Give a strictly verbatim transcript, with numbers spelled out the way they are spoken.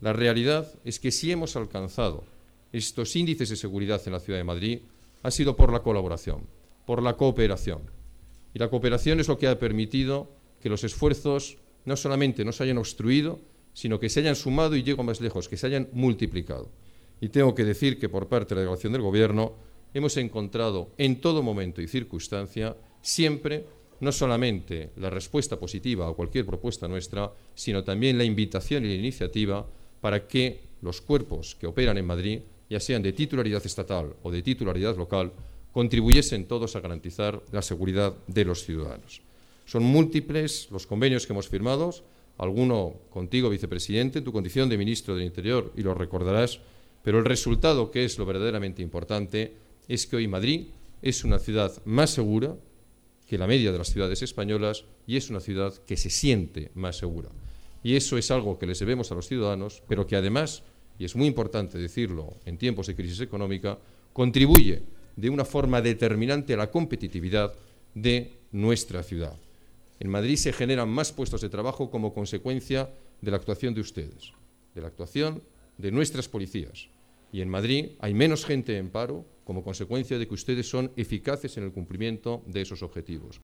La realidad es que si hemos alcanzado estos índices de seguridad en la ciudad de Madrid ha sido por la colaboración, por la cooperación. Y la cooperación es lo que ha permitido que los esfuerzos no solamente no se hayan obstruido, sino que se hayan sumado y llego más lejos, que se hayan multiplicado. Y tengo que decir que por parte de la delegación del Gobierno hemos encontrado en todo momento y circunstancia siempre no solamente la respuesta positiva a cualquier propuesta nuestra, sino también la invitación y la iniciativa para que los cuerpos que operan en Madrid, ya sean de titularidad estatal o de titularidad local, contribuyesen todos a garantizar la seguridad de los ciudadanos. Son múltiples los convenios que hemos firmado, alguno contigo, vicepresidente, en tu condición de ministro del Interior, y lo recordarás, pero el resultado, que es lo verdaderamente importante, es que hoy Madrid es una ciudad más segura que la media de las ciudades españolas y es una ciudad que se siente más segura. Y eso es algo que les debemos a los ciudadanos, pero que además, y es muy importante decirlo en tiempos de crisis económica, contribuye de una forma determinante a la competitividad de nuestra ciudad. En Madrid se generan más puestos de trabajo como consecuencia de la actuación de ustedes, de la actuación de nuestras policías. Y en Madrid hay menos gente en paro como consecuencia de que ustedes son eficaces en el cumplimiento de esos objetivos.